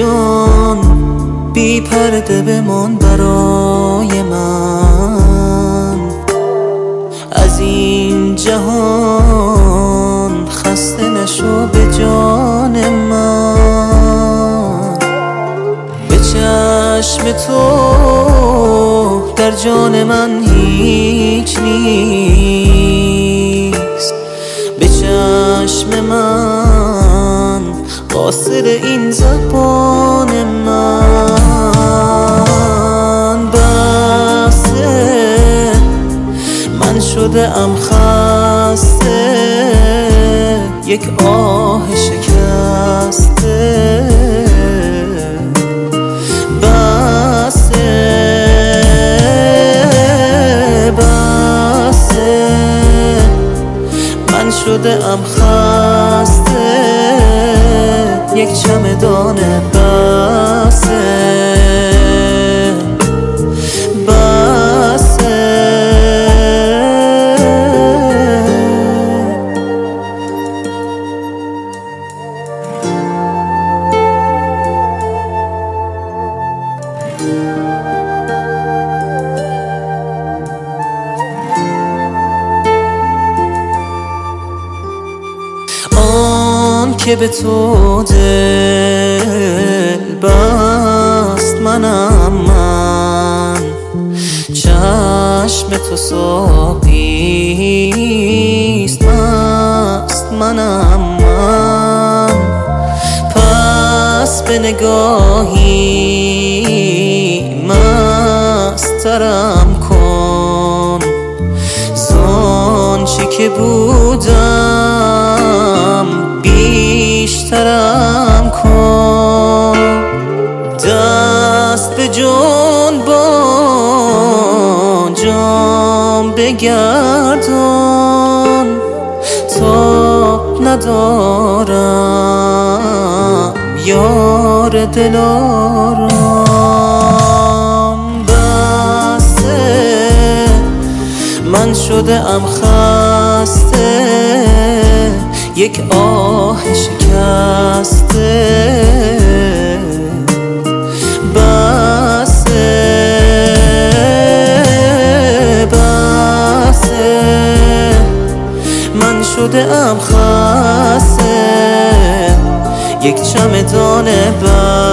جان بی پرده بمان برای من. از این جهان خسته نشو به جان من. به چشم تو در جان من هیچ نیست، به چشم من قاصر این زبان من. بسه من شده ام خسته، یک آه شکسته. شده ام خسته، یک چمدان بسه. که به تو دل بست منم من، چشم تو ساقیست مست منم من. پس به نگاهی مسترم کن، زانچه که بودم بیشترم کن. دست به جنبان جام بگردان، تاب ندارم یار دلارام. بسه من شده ام خسته، یک آه شکسته. بسه من شده ام خسته، یک چمدان